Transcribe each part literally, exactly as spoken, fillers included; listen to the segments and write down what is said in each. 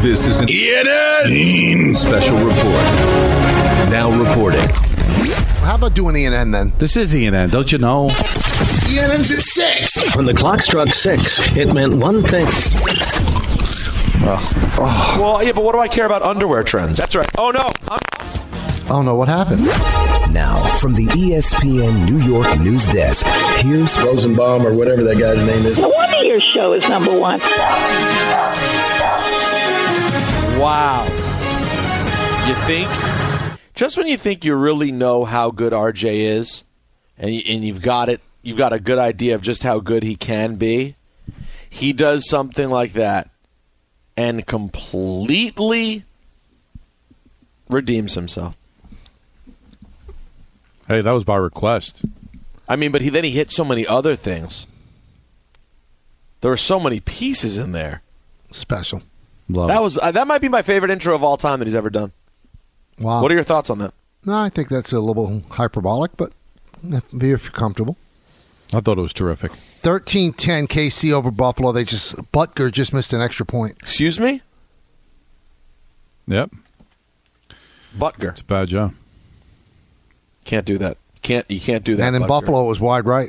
This is an E N N special report. Now reporting. How about doing E N N then? This is E N N, don't you know? E N N's at six. When the clock struck six, it meant one thing. Oh. Oh. Well, yeah, but what do I care about underwear trends? That's right. Oh, no. I'm- oh, no. What happened? Now, from the E S P N New York news desk, here's Rosenbaum or whatever that guy's name is. No wonder your show is number one. Wow. You think, just when you think you really know how good R J is, and, you, and you've got it, you've got a good idea of just how good he can be, he does something like that and completely redeems himself. Hey, that was by request. I mean, but he then he hit so many other things. There were so many pieces in there. Special. Love that it. was uh, that might be my favorite intro of all time that he's ever done. Wow. What are your thoughts on that? No, I think that's a little hyperbolic, but if you're comfortable. I thought it was terrific. thirteen ten K C over Buffalo. They just Butker just missed an extra point. Excuse me? Yep. Butker. It's a bad job. Can't do that. Can't you can't do that. And in Butker. Buffalo it was wide right.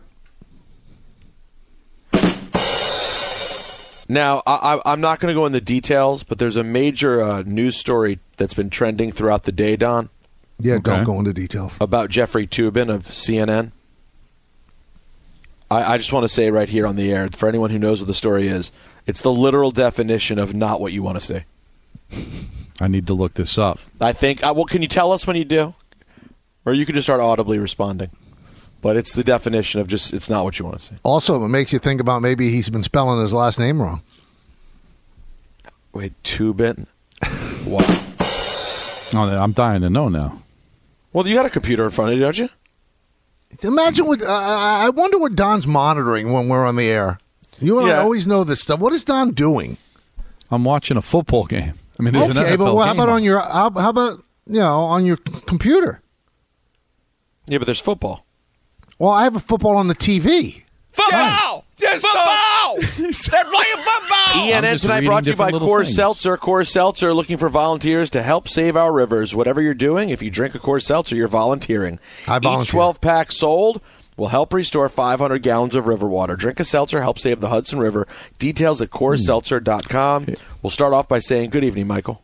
Now, I, I'm not going to go into details, but there's a major uh, news story that's been trending throughout the day, Don. Yeah, Okay. don't go into details. About Jeffrey Toobin of C N N. I, I just want to say right here on the air, for anyone who knows what the story is, it's the literal definition of not what you want to see. I need to look this up. I think, uh, well, can you tell us when you do? Or you could just start audibly responding. But it's the definition of just, it's not what you want to see. Also, it makes you think about maybe he's been spelling his last name wrong. Wait, Toobin? Wow. Oh, I'm dying to know now. Well, you got a computer in front of you, don't you? Imagine what, uh, I wonder what Don's monitoring when we're on the air. You and Yeah. I always know this stuff. What is Don doing? I'm watching a football game. I mean, there's an Okay, N F L but what, how game about on. on your, how, how about, you know, on your computer? Yeah, but there's football. Well, I have a football on the T V. Football! Yes, football! They're playing football! E N I'm N just tonight reading brought to you by different little Coors things. Seltzer. Coors Seltzer looking for volunteers to help save our rivers. Whatever you're doing, if you drink a Coors Seltzer, you're volunteering. I volunteer. Each twelve-pack sold will help restore five hundred gallons of river water. Drink a seltzer, help save the Hudson River. Details at coors seltzer dot com. We'll start off by saying good evening, Michael.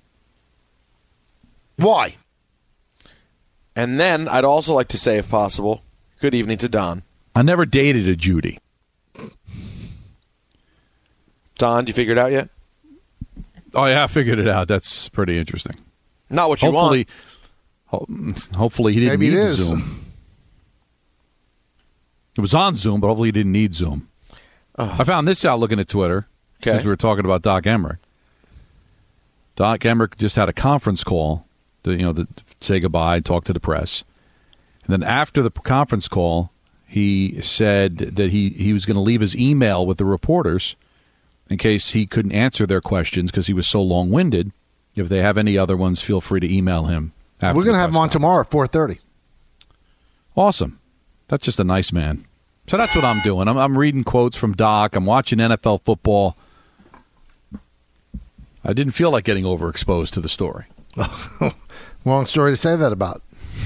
Why? And then I'd also like to say, if possible, good evening to Don. I never dated a Judy. Don, you figured it out yet? Oh, yeah, I figured it out. That's pretty interesting. Not what you Hopefully, want. ho- hopefully he didn't Maybe need it is. Zoom. It was on Zoom, but hopefully he didn't need Zoom. I found this out looking at Twitter Okay. since we were talking about Doc Emmerich. Doc Emmerich just had a conference call to, you know, to say goodbye, talk to the press. And then after the conference call, he said that he, he was going to leave his email with the reporters in case he couldn't answer their questions because he was so long-winded. If they have any other ones, feel free to email him. after We're going the to have press him on conference. tomorrow at four thirty. Awesome. That's just a nice man. So that's what I'm doing. I'm, I'm reading quotes from Doc. I'm watching N F L football. I didn't feel like getting overexposed to the story. Wrong story to say that about.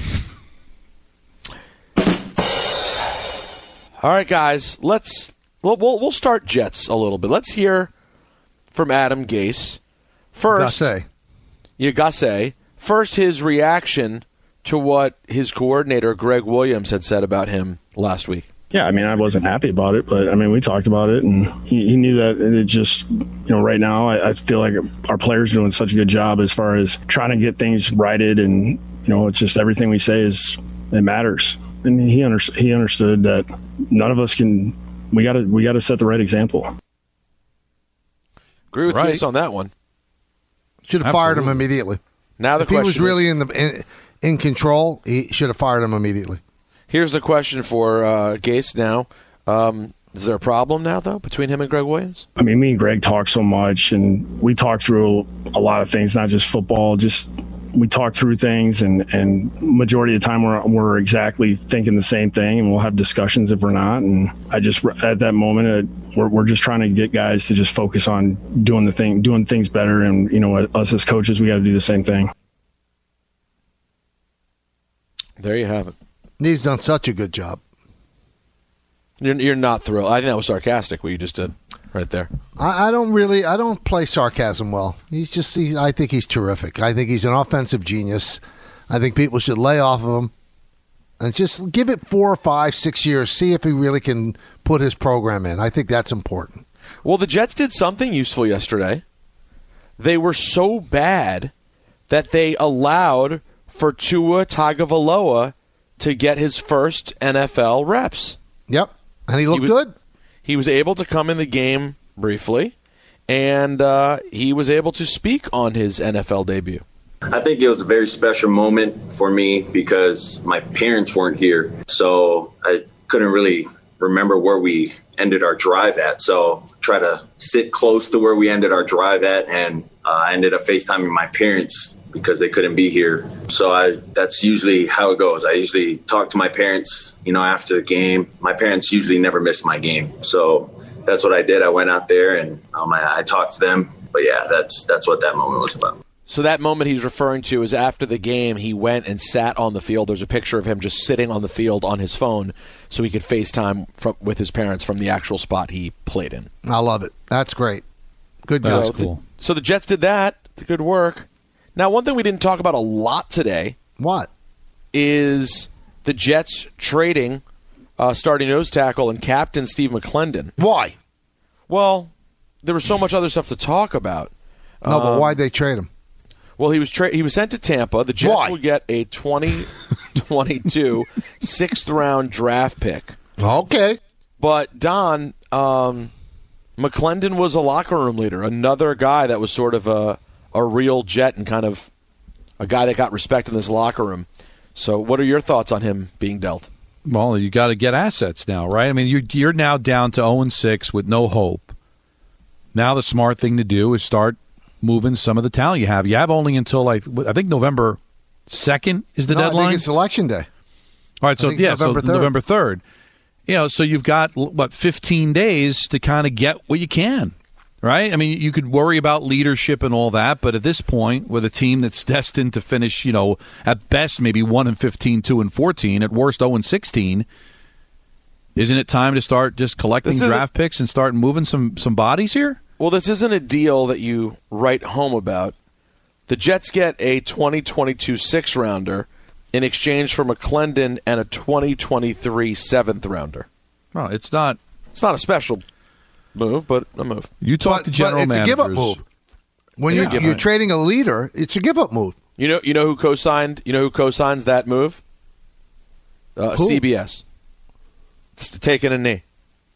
All right, guys, let's we'll, we'll we'll start Jets a little bit. Let's hear from Adam Gase first. Gasse. You Gasse first. His reaction to what his coordinator Greg Williams had said about him last week. Yeah, I mean, I wasn't happy about it, but I mean, we talked about it, and he, he knew that it just, you know, right now I, I feel like our players are doing such a good job as far as trying to get things righted, and you know, it's just everything we say is it matters, and he under, he understood that none of us can. We got to we got to set the right example. Agree with Right. you on that one. Should have fired him Absolutely. immediately. Now the If he question was really is, in the in, in control, he should have fired him immediately. here's the question for uh, Gase now. Um, is there a problem now, though, between him and Greg Williams? I mean, me and Greg talk so much, and we talk through a lot of things, not just football. Just we talk through things, and and majority of the time we're we're exactly thinking the same thing, and we'll have discussions if we're not. And I just at that moment, uh, we're we're just trying to get guys to just focus on doing the thing, doing things better, and you know, us as coaches, we got to do the same thing. There you have it. He's done such a good job. You're, you're not thrilled. I think that was sarcastic what you just did right there. I, I don't really, I don't play sarcasm well. He's just, he, I think he's terrific. I think he's an offensive genius. I think people should lay off of him and just give it four or five, six years, see if he really can put his program in. I think that's important. Well, the Jets did something useful yesterday. They were so bad that they allowed for Tua Tagovailoa to get his first N F L reps. Yep. And he looked he was, good. He was able to come in the game briefly, and uh, he was able to speak on his N F L debut. I think it was a very special moment for me because my parents weren't here, so I couldn't really remember where we ended our drive at. So try to sit close to where we ended our drive at, and uh, I ended up FaceTiming my parents because they couldn't be here. So I, that's usually how it goes. I usually talk to my parents, you know, after the game. My parents usually never miss my game. So that's what I did. I went out there and um, I, I talked to them. But, yeah, that's that's what that moment was about. So that moment he's referring to is after the game, he went and sat on the field. There's a picture of him just sitting on the field on his phone so he could FaceTime from, with his parents from the actual spot he played in. I love it. That's great. Good job. That's cool. The, so the Jets did that. Good work. Now, one thing we didn't talk about a lot today. What? Is the Jets trading uh, starting nose tackle and captain Steve McClendon. Why? Well, there was so much other stuff to talk about. No, um, but why'd they trade him? Well, he was tra- he was sent to Tampa. The Jets Why? will get a twenty twenty-two sixth-round draft pick. Okay. But, Don, um, McClendon was a locker room leader, another guy that was sort of a, a real Jet and kind of a guy that got respect in this locker room. So what are your thoughts on him being dealt? Well, you got to get assets now, right? I mean, you, you're now down to oh and six with no hope. Now the smart thing to do is start moving some of the talent you have. You have only until, like, I think November second is the no, deadline? I think it's election day. All right, so yeah, November so third. November third. You know, so you've got, what, fifteen days to kind of get what you can, right? I mean, you could worry about leadership and all that, but at this point, with a team that's destined to finish, you know, at best maybe one and fifteen, two and fourteen, at worst oh and sixteen, isn't it time to start just collecting draft picks and start moving some, some bodies here? Well, this isn't a deal that you write home about. The Jets get a twenty twenty-two sixth-rounder in exchange for McClendon and a twenty twenty-three seventh-rounder. Well, it's not It's not a special move, but a move. You talk But, to general but it's managers. a give-up move. When It's a you're, give-up. you're trading a leader, it's a give-up move. You know, you know who co-signed? You know who co-signs that move? Uh, Who? C B S. It's taking a knee.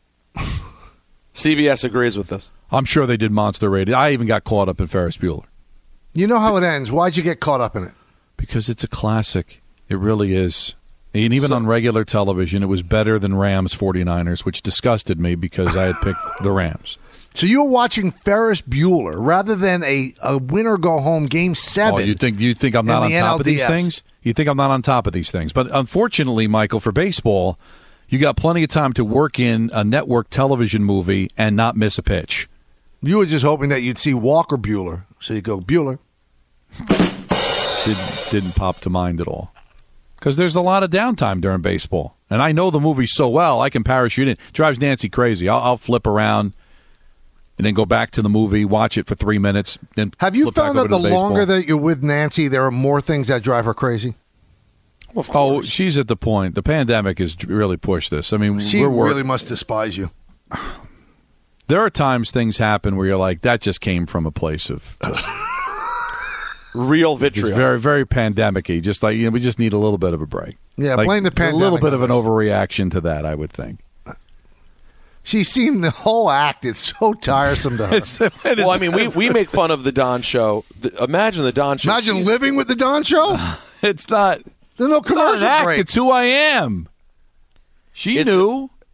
C B S agrees with this. I'm sure they did monster rated. I even got caught up in Ferris Bueller. You know how it ends. Why'd you get caught up in it? Because it's a classic. It really is. And even So- on regular television, it was better than Rams forty-niners, which disgusted me because I had picked the Rams. So you were watching Ferris Bueller rather than a, a winner-go-home Game seven. Oh, you think you think I'm not on in the top of these N L D S. things? You think I'm not on top of these things? But unfortunately, Michael, for baseball, you got plenty of time to work in a network television movie and not miss a pitch. You were just hoping that you'd see Walker Bueller. So you go, Bueller. Didn't didn't pop to mind at all. Because there's a lot of downtime during baseball. And I know the movie so well, I can parachute in. It drives Nancy crazy. I'll, I'll flip around and then go back to the movie, watch it for three minutes. Then Have you flip back found over that the to baseball. longer that you're with Nancy, there are more things that drive her crazy? Well, of Oh, course. she's at the point. The pandemic has really pushed this. I mean, She we're work- really must despise you. there are times things happen where you're like, that just came from a place of just, Real it's vitriol. very, very pandemic-y. Just like, you know, we just need a little bit of a break. Yeah, Like, blame the A little pandemic bit on of an this. overreaction to that, I would think. She seemed the whole act. It's so tiresome to her. Well, I mean, we, we make fun of the Don Show. The, imagine the Don Show. Imagine She's- living with the Don Show. It's not... There's no It's not an commercial act. breaks. It's who I am. She It's- knew.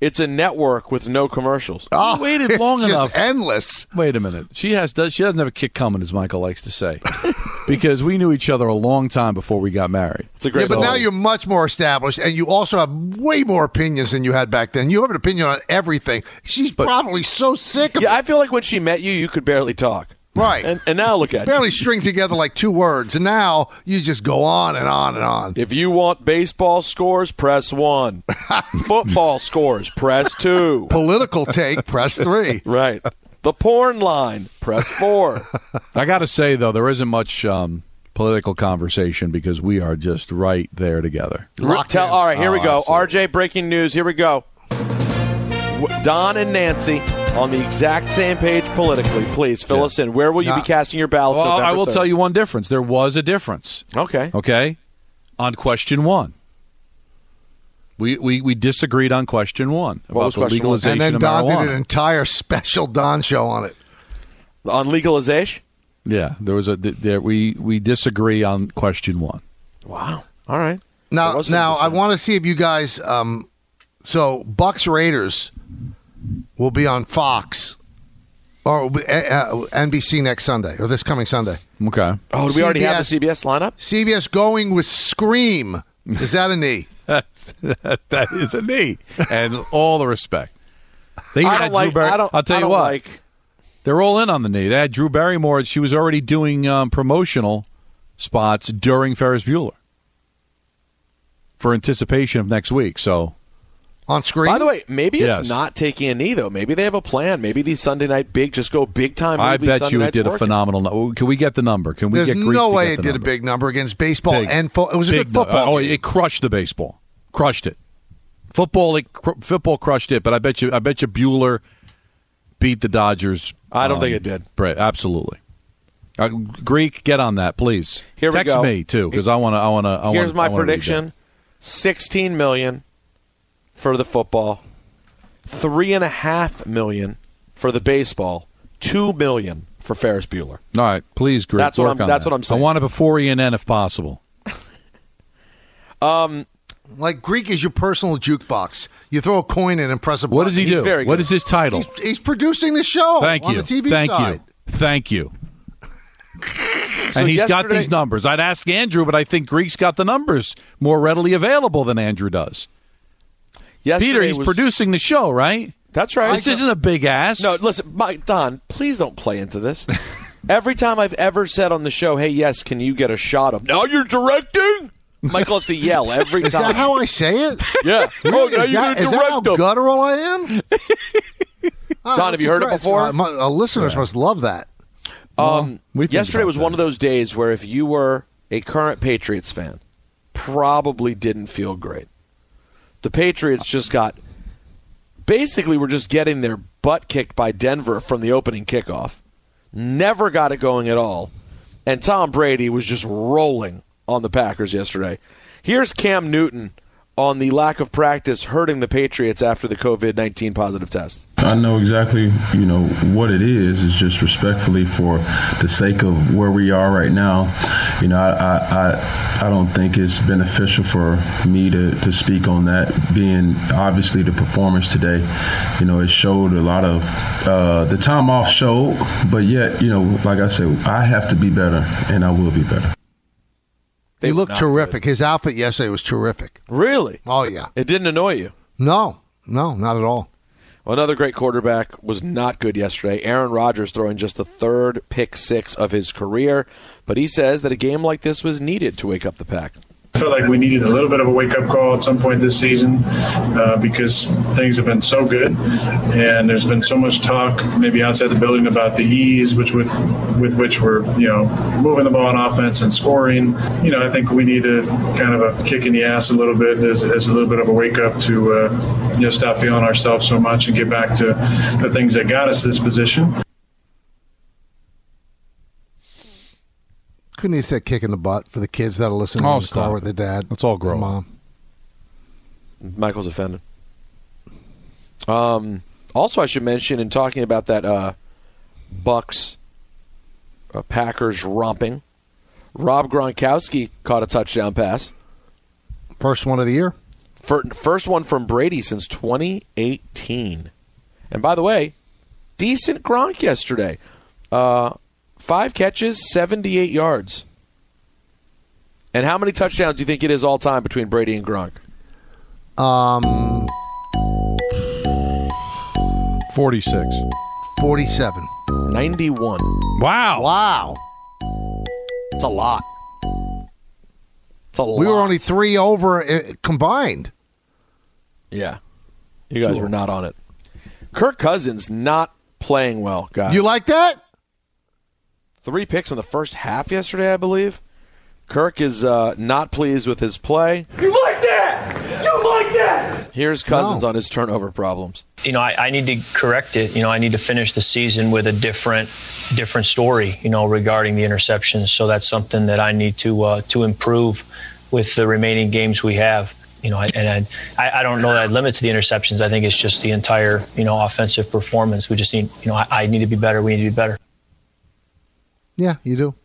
It's a network with no commercials. Oh, we waited long it's enough. Just endless. Wait a minute. She has does she doesn't have a kick coming, as Michael likes to say, because we knew each other a long time before we got married. It's a great. Yeah, but story. now you're much more established, and you also have way more opinions than you had back then. You have an opinion on everything. She's But- probably so sick of Yeah, it. I feel like when she met you, you could barely talk. Right. And, and now look at Barely you. string together like two words, and now you just go on and on and on. If you want baseball scores, press one. Football scores, press two. Political take, press three. Right. The porn line, press four. I got to say though, there isn't much um, political conversation because we are just right there together. Locked Tell, in. all right, here we Oh, go. absolutely. R J, breaking news. Here we go. W- Don and Nancy on the exact same page politically. Please fill Yeah. us in. Where will you Nah. be casting your ballot? Well, November I will third? tell you one difference. There was a difference. Okay. Okay, on question one, we we, we disagreed on question one What about was the question one? legalization And then of Don marijuana. did an entire special Don show on it. On legalization? Yeah, there was a th- there we we disagree on question one. Wow. All right. Now, There was now some I dissent. want to see if you guys. Um, so Bucks Raiders will be on Fox or will be, uh, uh, N B C next Sunday or this coming Sunday. Okay, Oh, do we already have the C C B S lineup? C B S going with Scream. Is that a knee? that's that is a knee, and all the respect. They I had don't Drew like. Bar- I don't. I'll tell I you don't what. Like, They're all in on the knee. They had Drew Barrymore. She was already doing um, promotional spots during Ferris Bueller for anticipation of next week. So, On Scream? by the way, maybe it's Yes. not taking a knee though. Maybe they have a plan. Maybe these Sunday night big just go big time. I movies bet Sunday you it night's did a working. phenomenal. nu- Can we get the number? Can we There's get Greek no to way get it the did number? a big number against baseball Big. and fo- it was a Big good football. number. Oh, game. it crushed the baseball. Crushed it. Football, it, cr- football crushed it. But I bet you, I bet you Bueller beat the Dodgers. I don't um, think it did. Right, absolutely. Uh, Greek, get on that, please. Here we Text go. me too, because I want to. I want to. Here's wanna, my I wanna read prediction: sixteen million for the football, three and a half million for the baseball, two million for Ferris Bueller. that. All right, please, Greek. That's what work I'm- on that's that. what I'm saying. I want it before E and N if possible. Um, Like Greek is your personal jukebox. You throw a coin in and press a button. What does he He's do? very What good. is his title? He's, he's producing the show Thank on you. the T V Thank side. you. Thank you. So and he's got yesterday- these numbers. I'd ask Andrew, but I think Greek's got the numbers more readily available than Andrew does. yesterday Peter, he's was- producing the show, right? That's right. This isn't a big ass. No, listen, Mike, Don, please don't play into this. Every time I've ever said on the show, "Hey, yes, can you get a shot of?" Now you're directing. Michael has to yell every Is time. that how I say it? Yeah. Oh, now is you're that, going is to that how direct them. guttural I am? Oh, Don, have you heard it great. before? Uh, my, uh, listeners must love that. Um, we think yesterday about was that. one of those days where if you were a current Patriots fan, probably didn't feel great. The Patriots just got basically were just getting their butt kicked by Denver from the opening kickoff. Never got it going at all. And Tom Brady was just rolling on the Packers yesterday. Here's Cam Newton on the lack of practice hurting the Patriots after the covid nineteen positive test. I know exactly, you know, what it is. It's just respectfully for the sake of where we are right now. You know, I I, I, I don't think it's beneficial for me to, to speak on that, being obviously the performance today. You know, it showed a lot of uh, the time off showed, but yet, you know, like I said, I have to be better, and I will be better. He were looked not terrific. His outfit yesterday was terrific. Really? Oh, yeah. It didn't annoy you? No, no, not at all. Well, another great quarterback was not good yesterday. Aaron Rodgers throwing just the third pick six of his career, but he says that a game like this was needed to wake up the Pack. I felt like we needed a little bit of a wake-up call at some point this season uh, because things have been so good, and there's been so much talk maybe outside the building about the ease which with with which we're you know moving the ball on offense and scoring. You know, I think we need a kind of a kick in the ass a little bit as, as a little bit of a wake-up to uh, you know stop feeling ourselves so much and get back to the things that got us this position. Couldn't he have said kick in the butt for the kids that are listening Oh, in the stop car it. with their dad? Let's all grow and up. mom. Michael's offended. Um, also, I should mention in talking about that uh, Bucks uh, Packers romping, Rob Gronkowski caught a touchdown pass. First one of the year. First one from Brady since twenty eighteen. And by the way, decent Gronk yesterday. Uh, five catches, seventy-eight yards. And how many touchdowns do you think it is all time between Brady and Gronk? Um, forty-six. forty-seven. ninety-one. Wow. Wow. It's a lot. It's a lot. We were only three over uh, combined. Yeah. You guys were not on it. Kirk Cousins not playing well, guys. You like that? Three picks in the first half yesterday, I believe. Kirk is uh, not pleased with his play. You like that? You like that? Here's Cousins No. on his turnover problems. You know, I, I need to correct it. You know, I need to finish the season with a different, different story. You know, regarding the interceptions. So that's something that I need to uh, to improve with the remaining games we have. You know, and I, I don't know that I'd limit to the interceptions. I think it's just the entire, you know, offensive performance. We just need, you know, I, I need to be better. We need to be better. Yeah, you do.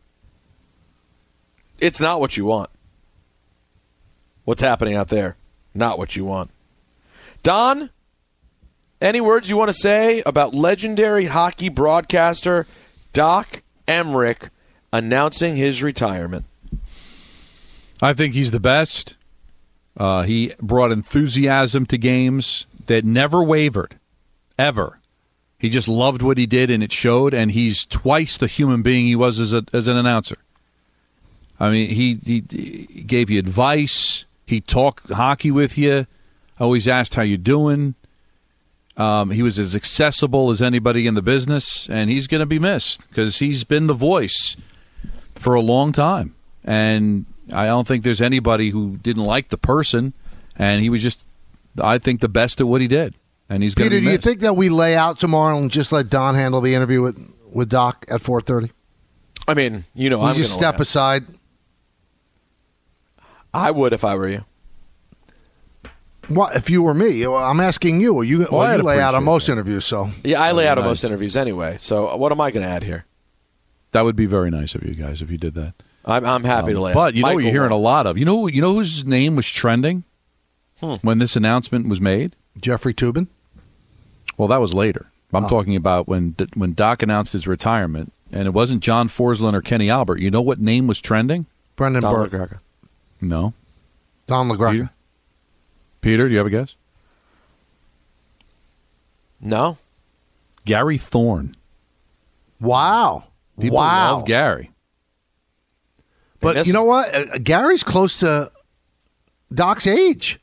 It's not what you want. What's happening out there? Not what you want. Don, any words you want to say about legendary hockey broadcaster Doc Emrick announcing his retirement? I think he's the best. Uh, he brought enthusiasm to games that never wavered, ever. He just loved what he did, and it showed, and he's twice the human being he was as, a, as an announcer. I mean, he, he, he gave you advice. He talked hockey with you. Always asked how you doing. Um, he was as accessible as anybody in the business, and he's going to be missed because he's been the voice for a long time. And I don't think there's anybody who didn't like the person, and he was just, I think, the best at what he did. And he's going to Peter, be do you missed. think that we lay out tomorrow and just let Don handle the interview with, with Doc at four thirty? I mean, you know, You I'm just gonna step laugh. aside. I would if I were you. What if you were me? I'm asking you. You, Well, well, I'd you lay out on appreciate most that. interviews, so Yeah, I lay out on nice. most interviews anyway. So what am I going to add here? That would be very nice of you guys if you did that. I'm, I'm happy Um, to lay out. But you know what Michael you're hearing a Wall. lot of? You know, you know whose name was trending Hmm. when this announcement was made? Jeffrey Toobin. Well, that was later. I'm Oh. talking about when when Doc announced his retirement, and it wasn't John Forslund or Kenny Albert. You know what name was trending? Brendan Don Burke. LaGreca. No. Don LaGreca. Peter? Peter, do you have a guess? No. Gary Thorne. Wow. People wow. love Gary. But miss you know him. what? Uh, Gary's close to Doc's age.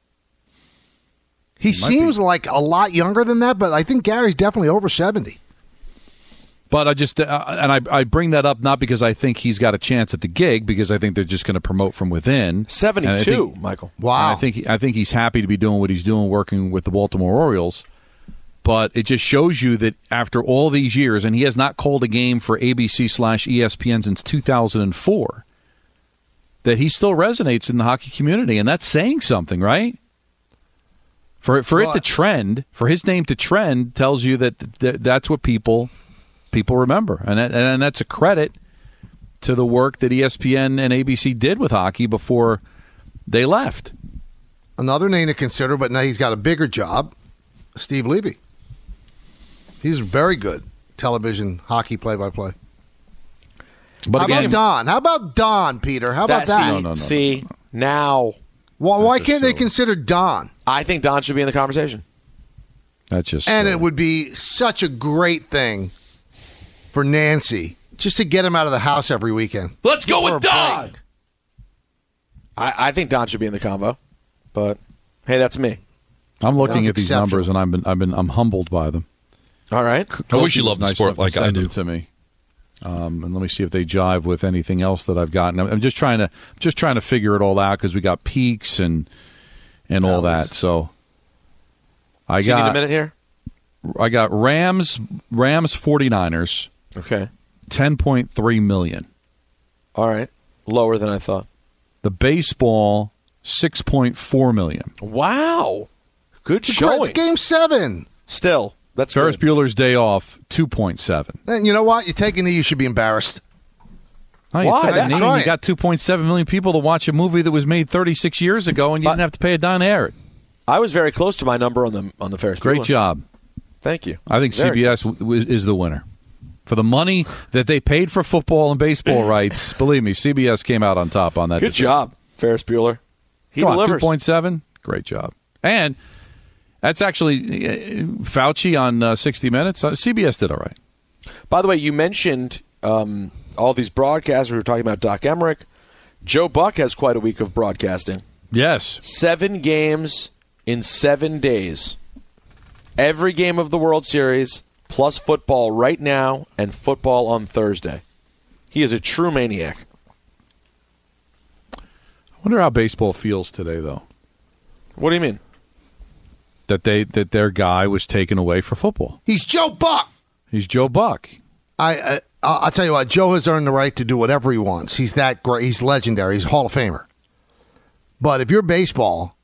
He might seems be. like a lot younger than that, but I think Gary's definitely over seventy. But I just uh, and I I bring that up not because I think he's got a chance at the gig, because I think they're just going to promote from within. And I seventy-two, think- Michael. Wow. And I think I think he's happy to be doing what he's doing, working with the Baltimore Orioles. But it just shows you that after all these years, and he has not called a game for A B C slash E S P N since two thousand four, that he still resonates in the hockey community, and that's saying something, right? For for Well, it to trend, for his name to trend, tells you that th- that's what people people remember, and that, and that's a credit to the work that E S P N and A B C did with hockey before they left. Another name to consider, but now he's got a bigger job, Steve Levy. He's very good television hockey play-by-play. But How again, about Don? How about Don, Peter? How about That- that? See, No, no, no, see no, no. now Why, why That's can't they so- consider Don? I think Don should be in the conversation. that's just And uh, it would be such a great thing for Nancy just to get him out of the house every weekend. Let's go For with a Don. break. I, I think Don should be in the combo, but hey, that's me. I'm looking Sounds at these exceptional. numbers, and I've been I've been I'm humbled by them. All right. I wish you Coach loved the was nice sport enough to like I send do. them to me. Um, and let me see if they jive with anything else that I've gotten. I'm I'm just trying to just trying to figure it all out because we got peaks and and all That was- that. So I Do you need a got minute here? I got Rams Rams 49ers Okay. ten point three million. All right. Lower than I thought. The baseball six point four million. Wow. Good It's showing. Game seven. Still, that's Ferris good. Bueller's Day Off two point seven. And you know what? You take a knee, you should be embarrassed. Oh, you Why? took a That's knee and right. you got two point seven million people to watch a movie that was made thirty-six years ago, and you But- didn't have to pay a dime to air it. I was very close to my number on the on the Ferris Great Bueller. job. Thank you. I think Very C B S w- w- is the winner. For the money that they paid for football and baseball rights, believe me, C B S came out on top on that. Good decision. job, Ferris Bueller. He Come on, delivers. two point seven. Great job. And that's actually uh, Fauci on uh, sixty minutes. Uh, C B S did all right. By the way, you mentioned um, all these broadcasters. We were talking about Doc Emmerich. Joe Buck has quite a week of broadcasting. Yes. Seven games in seven days. Every game of the World Series, plus football right now, and football on Thursday. He is a true maniac. I wonder how baseball feels today, though. What do you mean? That they that their guy was taken away for football. He's Joe Buck. He's Joe Buck. I, I I'll tell you what. Joe has earned the right to do whatever he wants. He's that great. He's legendary. He's a Hall of Famer. But if you're baseball,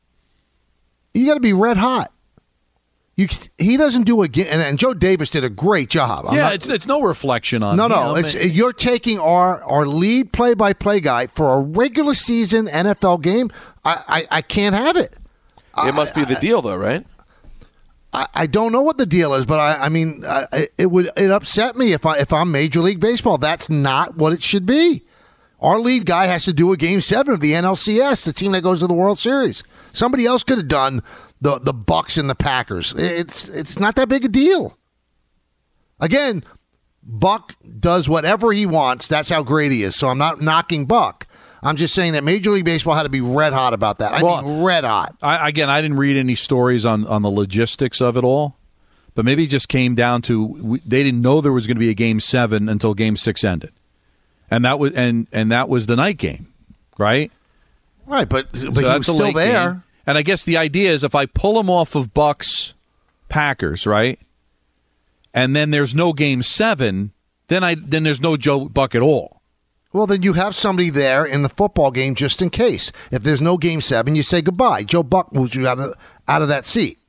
you got to be red hot. You he doesn't do a and, and Joe Davis did a great job. I'm yeah, not, it's it's no reflection on. no no. him. It's you're taking our our lead play by play guy for a regular season N F L game. I I, I can't have it. It must be the deal, though, right? I, I don't know what the deal is, but I, I mean, I, it would it upset me if I if I'm Major League Baseball. That's not what it should be. Our lead guy has to do a game seven of the N L C S, the team that goes to the World Series. Somebody else could have done the the Bucks and the Packers. It's it's not that big a deal. Again, Buck does whatever he wants. That's how great he is. So I'm not knocking Buck. I'm just saying that Major League Baseball had to be red hot about that. I Well, mean, red hot. I, again, I didn't read any stories on, on the logistics of it all, but maybe it just came down to we, they didn't know there was going to be a game seven until game six ended, and that was and and that was the night game, right? Right, but but So he that's was a still late there. game. And I guess the idea is if I pull him off of Bucks Packers, right, and then there's no game seven, then I then there's no Joe Buck at all. Well, then you have somebody there in the football game just in case. If there's no game seven, you say goodbye. Joe Buck moves you out of out of that seat.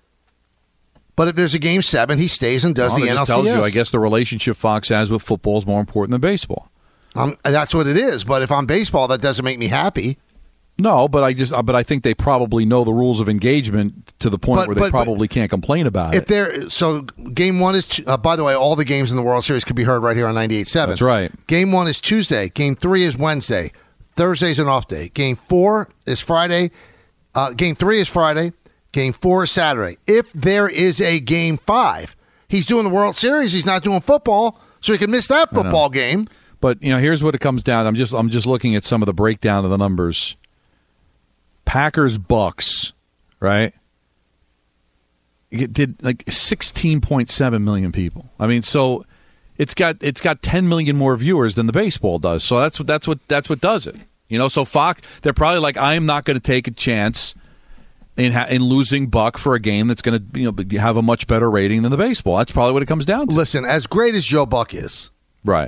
But if there's a game seven, he stays and does Well, the it N L C S. just tells you, I guess, the relationship Fox has with football is more important than baseball. Um, that's what it is. But if I'm baseball, that doesn't make me happy. No, but I just, but I think they probably know the rules of engagement to the point But- where they but- but probably can't complain about If it. there, so game one is. Uh, by the way, all the games in the World Series could be heard right here on ninety-eight point seven. That's right. Game one is Tuesday. Game three is Wednesday. Thursday's an off day. Game four is Friday. Uh, game three is Friday. Game four is Saturday. If there is a game five, he's doing the World Series. He's not doing football, so he can miss that football game. But you know, here's what it comes down. I'm just, I'm just looking at some of the breakdown of the numbers. Packers Bucks, right? It did like sixteen point seven million people. I mean, so it's got it's got ten million more viewers than the baseball does. So that's what that's what that's what does it. You know, so Fox, they're probably like, I am not going to take a chance in ha- in losing Buck for a game that's going to, you know, have a much better rating than the baseball. That's probably what it comes down to. Listen, as great as Joe Buck is, Right.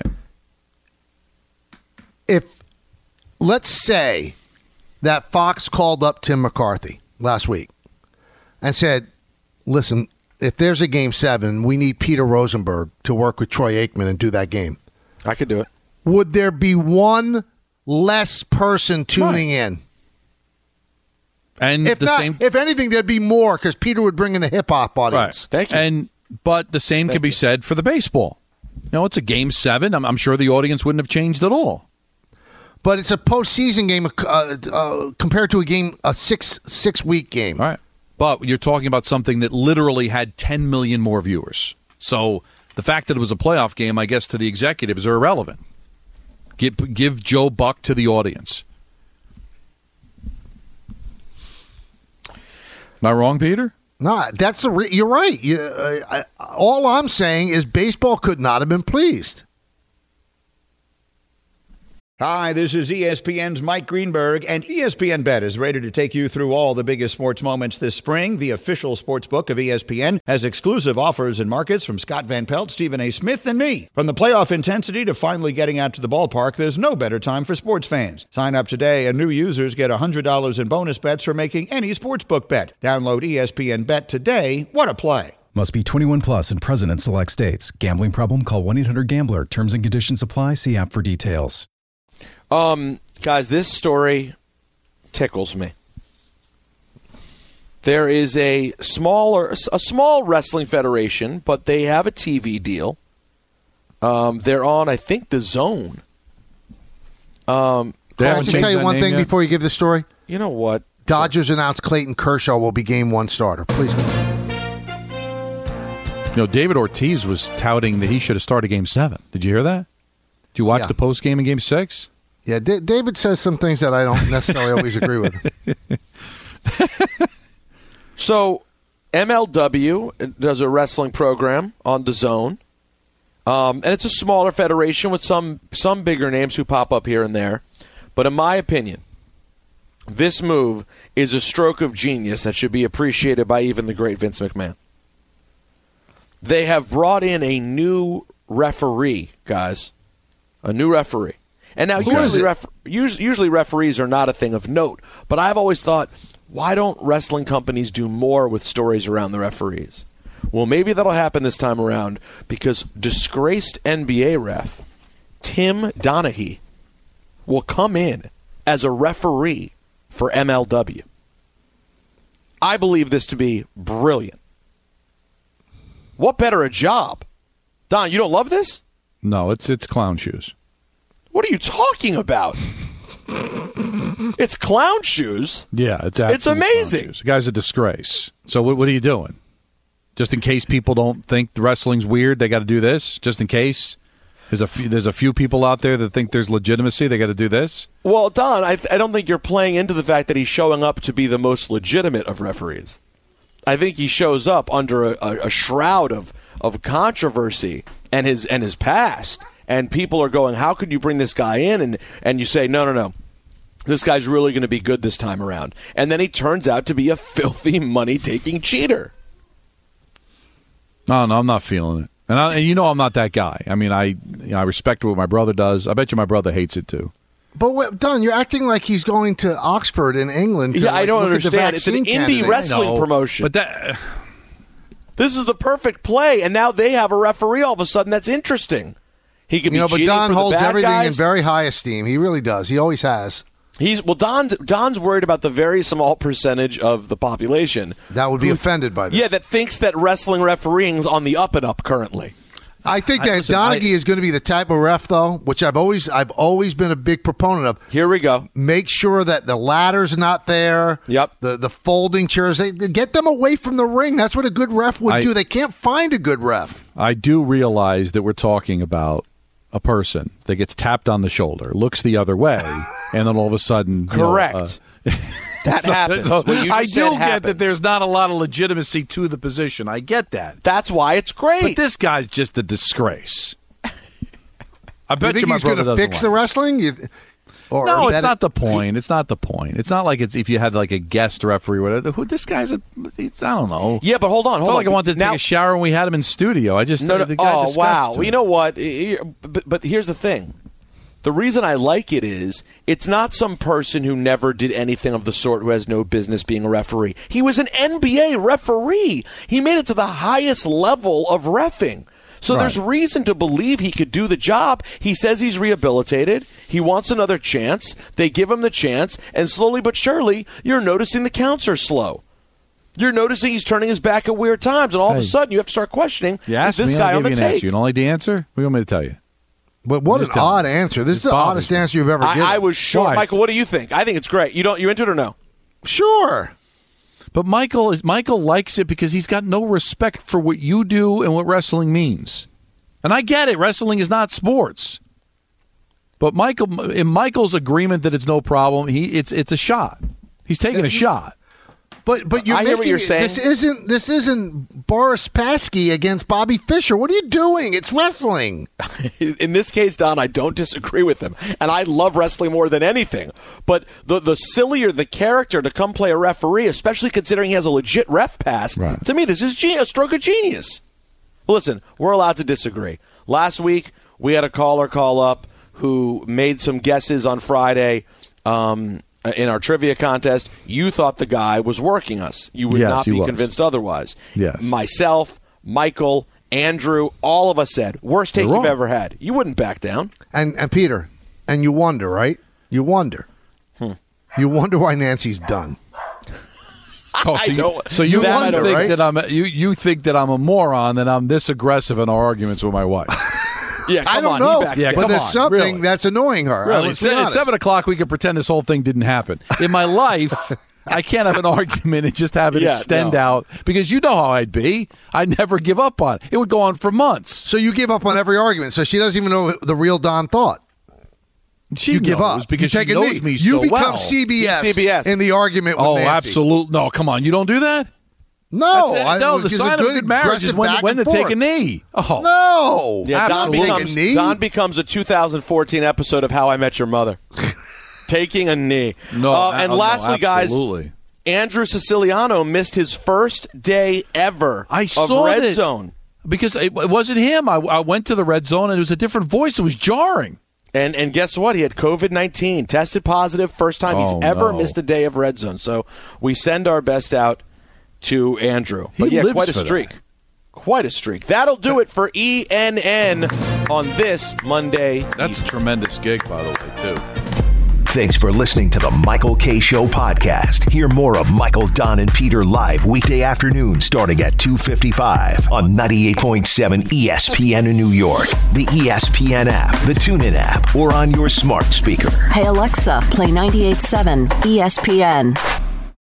if let's say that Fox called up Tim McCarthy last week and said, listen, if there's a game seven, we need Peter Rosenberg to work with Troy Aikman and do that game. I could do it. Would there be one less person tuning Right. in? And If the not, same if anything, there'd be more because Peter would bring in the hip hop audience. Thank you. And but the same Thank can be you. said for the baseball. You know, it's a game seven. I'm, I'm sure the audience wouldn't have changed at all. But it's a postseason game uh, uh, compared to a game, a six six week game. All right. But you're talking about something that literally had ten million more viewers. So the fact that it was a playoff game, I guess, to the executives are irrelevant. Give, give Joe Buck to the audience. Am I wrong, Peter? No, that's the re- you're right. You, uh, I, all I'm saying is baseball could not have been pleased. Hi, this is E S P N's Mike Greenberg, and E S P N Bet is ready to take you through all the biggest sports moments this spring. The official sports book of E S P N has exclusive offers and markets from Scott Van Pelt, Stephen A. Smith, and me. From the playoff intensity to finally getting out to the ballpark, there's no better time for sports fans. Sign up today, and new users get one hundred dollars in bonus bets for making any sportsbook bet. Download E S P N Bet today. What a play. Must be twenty-one plus and present in select states. Gambling problem? Call one eight hundred gambler. Terms and conditions apply. See app for details. Um, guys, this story tickles me. There is a smaller, a small wrestling federation, but they have a T V deal. Um, they're on, I think, the Zone. Um, Can I just tell you one thing yet? before you give the story? You know what? Dodgers announced Clayton Kershaw will be game one starter. Please go. You know, David Ortiz was touting that he should have started game seven. Did you hear that? Did you watch Yeah. the post game in game six? Yeah, D- David says some things that I don't necessarily always agree with. So, M L W does a wrestling program on the Zone, um, and it's a smaller federation with some some bigger names who pop up here and there. But in my opinion, this move is a stroke of genius that should be appreciated by even the great Vince McMahon. They have brought in a new referee, guys, a new referee. And now usually, ref- usually referees are not a thing of note, but I've always thought, why don't wrestling companies do more with stories around the referees? Well, maybe that'll happen this time around because disgraced N B A ref Tim Donaghy will come in as a referee for M L W. I believe this to be brilliant. What better a job? Don, you don't love this? No, it's it's clown shoes. What are you talking about? It's clown shoes. Yeah, it's It's amazing. The guy's a disgrace. So what, what are you doing? Just in case people don't think the wrestling's weird, they got to do this? Just in case? There's a few, there's a few people out there that think there's legitimacy, they got to do this? Well, Don, I, I don't think you're playing into the fact that he's showing up to be the most legitimate of referees. I think he shows up under a, a, a shroud of, of controversy and his and his past. And people are going, how could you bring this guy in? And, and you say, no, no, no. This guy's really going to be good this time around. And then he turns out to be a filthy, money-taking cheater. No, no, I'm not feeling it. And, I, and you know I'm not that guy. I mean, I you know, I respect what my brother does. I bet you my brother hates it too. But what, Don, you're acting like he's going to Oxford in England. To, Yeah, like, I don't look at the understand. It's an vaccine indie candidate. wrestling No, promotion. But that This is the perfect play, and now they have a referee all of a sudden. That's interesting. He could be You know, but cheating Don for the holds bad everything guys. in very high esteem. He really does. He always has. He's well. Don's Don's worried about the very small percentage of the population that would be who, offended by this. Yeah, that thinks that wrestling refereeing's on the up and up currently. I think that I- listen, Donaghy I- is going to be the type of ref, though, which I've always I've always been a big proponent of. Here we go. Make sure that the ladder's not there. Yep. The the folding chairs. They, they get them away from the ring. That's what a good ref would I- do. They can't find a good ref. I do realize that we're talking about a person that gets tapped on the shoulder, looks the other way, and then all of a sudden, you know, Correct. uh, That happens. So, What you just I do said get happens. that there's not a lot of legitimacy to the position. I get that. That's why it's great. But this guy's just a disgrace. I bet you think my he's brother going to doesn't fix like the it. wrestling? You, or No, that it's not it- the point. It's not the point. It's not like it's if you had like a guest referee. Whatever. Who this guy's a? It's, I don't know. Yeah, but hold on, I hold felt on. like I wanted to Now- take a shower when we had him in studio. I just No, no. the guy Oh, disgusted wow. me. Well, you know what? Here- But, but here's the thing. The reason I like it is it's not some person who never did anything of the sort who has no business being a referee. He was an N B A referee. He made it to the highest level of reffing. So Right. there's reason to believe he could do the job. He says he's rehabilitated. He wants another chance. They give him the chance. And slowly but surely, you're noticing the counts are slow. You're noticing he's turning his back at weird times. And all of a Hey. sudden, you have to start questioning, You is asked this me, guy I'll on give the you an take? answer. You don't like the answer? What do you want me to tell you? But what an Just tell me. odd answer. This It is the bothers oddest me. answer you've ever given. I, I was sure. Why? Michael, what do you think? I think it's great. You don't? You into it or no? Sure. But Michael is Michael likes it because he's got no respect for what you do and what wrestling means. And I get it. Wrestling is not sports. But Michael, in Michael's agreement that it's no problem, he it's it's a shot. He's taking a shot. But but you're I hear what making you're it- saying. This isn't this isn't Boris Spassky against Bobby Fischer. What are you doing? It's wrestling. In this case, Don, I don't disagree with him, and I love wrestling more than anything. But the the sillier the character to come play a referee, especially considering he has a legit ref pass, Right. to me, this is ge- a stroke of genius. Well, listen, we're allowed to disagree. Last week, we had a caller call up who made some guesses on Friday um, in our trivia contest. You thought the guy was working us. You would Yes, not he be was. convinced otherwise. Yes. Myself, Michael, Andrew, all of us said, worst take You're you've wrong. ever had. You wouldn't back down. And and Peter, and you wonder, right? You wonder. Hmm. You wonder why Nancy's done. Oh, so I you, don't- so you that I wonder, don't- think right? that I'm a, you you think that I'm a moron that I'm this aggressive in our arguments with my wife? Yeah, come I don't on. know, He backs Yeah, down. but come there's on, something really. that's annoying her. Really, Let's it's, be it's honest. seven o'clock. We could pretend this whole thing didn't happen. In my life, I can't have an argument and just have it Yeah, extend no. out because you know how I'd be. I'd never give up on it. It would go on for months. So you give up on every argument. So she doesn't even know what the real Don thought. She you give knows up because you she take a knows knee. me You so become well. C B S, C B S in the argument with Oh, Nancy. absolutely. No, come on. You don't do that? No, That's it. I, no. The it's sign of good, a good marriage is aggressive when, back when to and take forth. a knee. Oh, No. Yeah, Don Absolutely. becomes, Take a knee? Don becomes a two thousand fourteen episode of How I Met Your Mother. Taking a knee. no. Uh, and no, lastly, guys, absolutely. Andrew Siciliano missed his first day ever I of saw Red it. Zone. Because it, it wasn't him. I, I went to the red zone and it was a different voice. It was jarring. And and guess what? He had covid nineteen, tested positive, first time he's Oh, ever no. missed a day of Red Zone. So we send our best out to Andrew. He But yeah, lives quite a for streak. that. Quite a streak. That'll do it for E N N on this Monday. That's a tremendous gig, by the way, too. Thanks for listening to the Michael K. Show podcast. Hear more of Michael, Don, and Peter live weekday afternoon starting at two fifty-five on ninety-eight point seven E S P N in New York, the E S P N app, the TuneIn app, or on your smart speaker. Hey Alexa, play ninety-eight point seven E S P N.